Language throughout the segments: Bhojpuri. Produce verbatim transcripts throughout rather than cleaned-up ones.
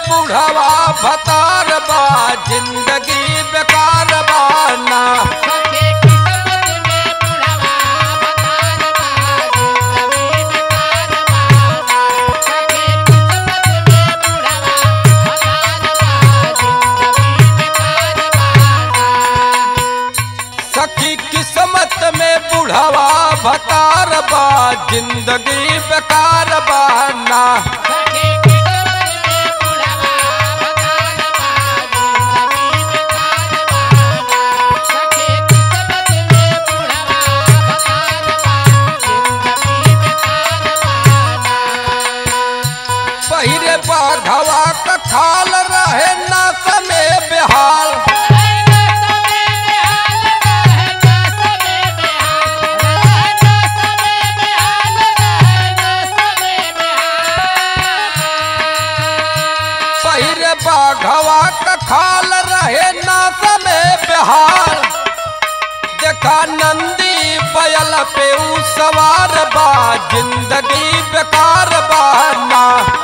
बुढ़वा भतार बा जिंदगी बेकार बाना। सखी किस्मत में बुढ़वा भतार बा जिंदगी बेकार बाना। पहिरे बाघवा का खाल रहे ना समय बेहाल। पहिरे बाघवा का खाल रहे ना समय बेहाल। देखा नंदी बैल पे ऊ सवार बा जिंदगी बेकार बाना।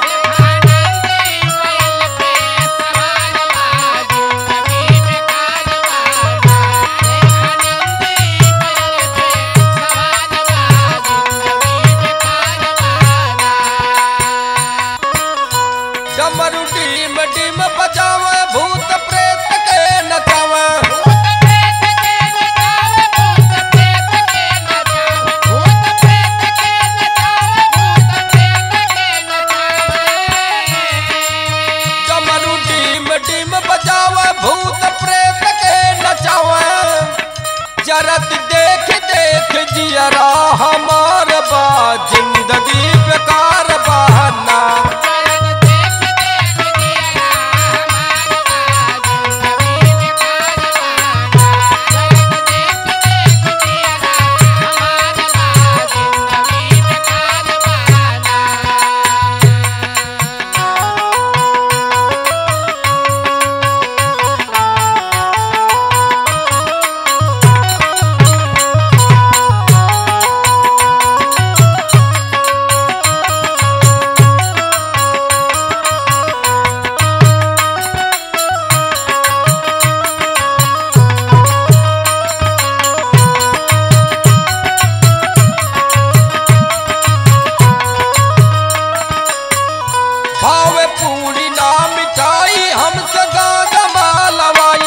डमरू डीम डीम बजावे भूत प्रेत के नचावे। डमरू डीम डीम बजावे भूत प्रेत के नचावे। जरत देख देख जियरा हमार बा जिंदगी बेकार बाना। भावे पूरी ना मिठाई हमसे गाना मालवाई।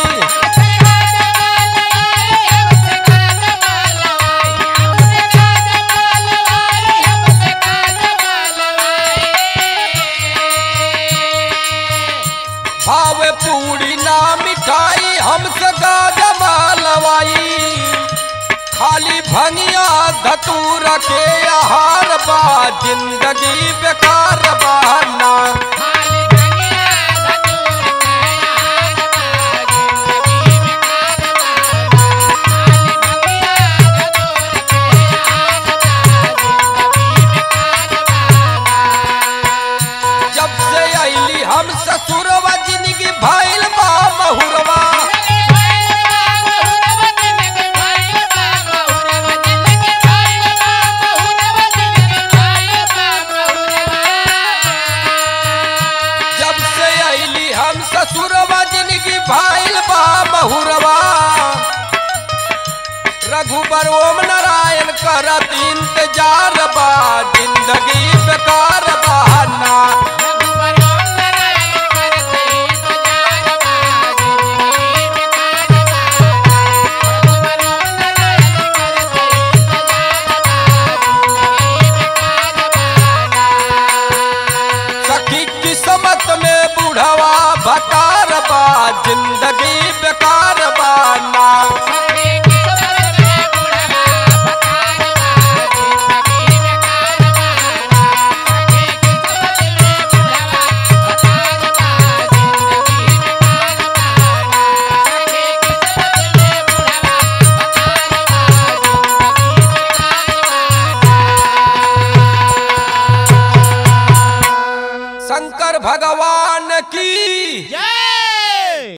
भावे पूरी ना मिठाई हमसे गाना मालवाई। खाली भंगिया धतूरा के आहार बा जिंदगी बेकार बाना। जब से आईली हम ससुरवा जिंदगी भइल बा महुरवा। जब से आईली हम ससुरवा जिंदगी भइल बा महुरवा। रघुबर ओम नारायण करत इंतजार बा जिंदगी बेकार बाना। सखी किस्मत में बुढ़वा भतार बा जिंदगी बेकार बाना। शंकर भगवान की जय।